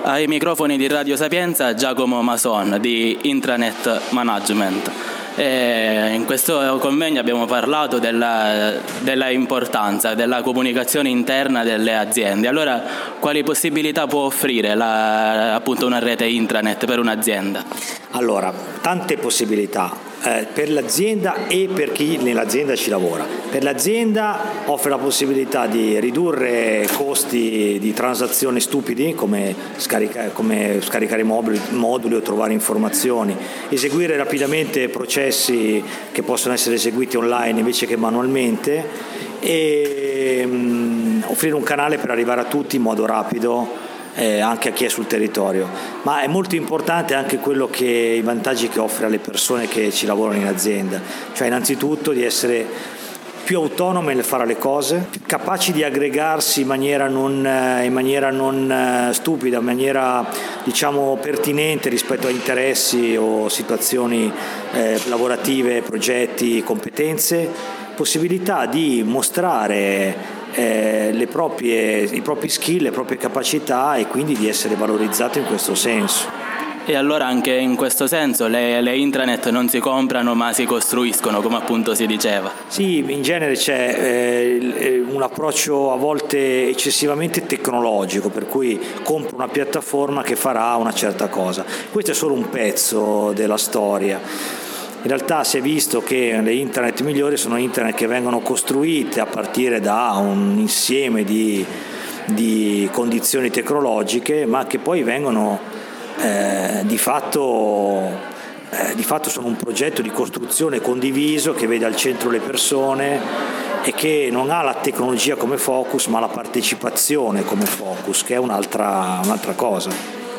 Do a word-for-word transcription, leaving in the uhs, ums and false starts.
Ai microfoni di Radio Sapienza Giacomo Mason di Intranet Management. E in questo convegno abbiamo parlato della, della importanza della comunicazione interna delle aziende. Allora, quali possibilità può offrire la, appunto una rete intranet per un'azienda? Allora, tante possibilità. Eh, per l'azienda e per chi nell'azienda ci lavora. Per l'azienda offre la possibilità di ridurre costi di transazioni stupidi come, scarica, come scaricare moduli, moduli o trovare informazioni, eseguire rapidamente processi che possono essere eseguiti online invece che manualmente e mh, offrire un canale per arrivare a tutti in modo rapido. Eh, anche a chi è sul territorio, ma è molto importante anche quello che i vantaggi che offre alle persone che ci lavorano in azienda, cioè innanzitutto di essere più autonome nel fare le cose, capaci di aggregarsi in maniera non, in maniera non stupida, in maniera diciamo pertinente rispetto a interessi o situazioni eh, lavorative, progetti, competenze, possibilità di mostrare Eh, le proprie, i propri skill, le proprie capacità e quindi di essere valorizzato in questo senso. E allora anche in questo senso le, le intranet non si comprano ma si costruiscono, come appunto si diceva. Sì, in genere c'è eh, un approccio a volte eccessivamente tecnologico, per cui compro una piattaforma che farà una certa cosa. Questo è solo un pezzo della storia. In realtà si è visto che le internet migliori sono internet che vengono costruite a partire da un insieme di, di condizioni tecnologiche, ma che poi vengono eh, di fatto, eh, di fatto sono un progetto di costruzione condiviso che vede al centro le persone e che non ha la tecnologia come focus, ma la partecipazione come focus, che è un'altra, un'altra cosa.